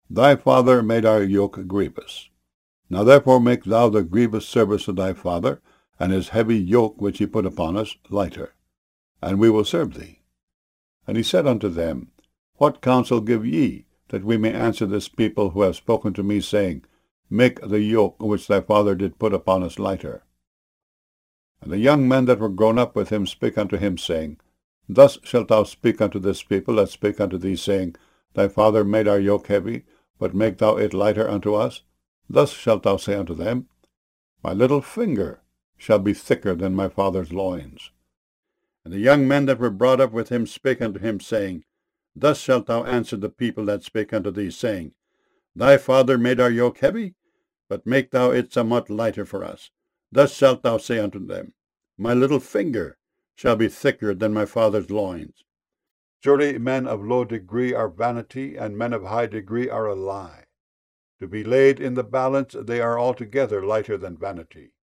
Thy father made our yoke grievous. Now therefore make thou the grievous service of thy father, and his heavy yoke which he put upon us, lighter, and we will serve thee. And he said unto them, What counsel give ye, that we may answer this people who have spoken to me, saying, Make the yoke which thy father did put upon us lighter? And the young men that were grown up with him spake unto him, saying, Thus shalt thou speak unto this people that spake unto thee, saying, Thy father made our yoke heavy, but make thou it lighter unto us. Thus shalt thou say unto them, My little finger shall be thicker than my father's loins. And the young men that were brought up with him spake unto him, saying, Thus shalt thou answer the people that spake unto thee, saying, Thy father made our yoke heavy, but make thou it somewhat lighter for us. Thus shalt thou say unto them, My little finger shall be thicker than my father's loins. Surely men of low degree are vanity, and men of high degree are a lie. To be laid in the balance, they are altogether lighter than vanity.